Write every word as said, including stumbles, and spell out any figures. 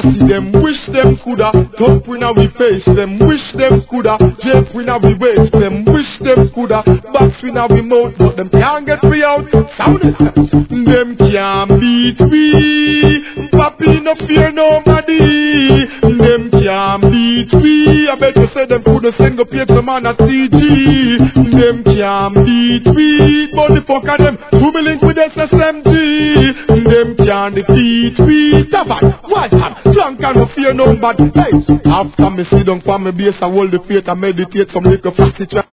I see them wish them coulda top in our face, them wish them coulda jet in our waist, them wish them coulda box in our mouth, but them can't get free out. Sound it. Them can't beat we. Papi no fear nobody. Them can't beat we. I bet you say them coulda send go pay some man at C G. Them can't beat we. But the fuck of them who be link with S S M G. Them can't defeat we. Tavan, what hand? Slang can no fear nobody. Hey, after me sit down for me base, I hold the faith and meditate some little fast.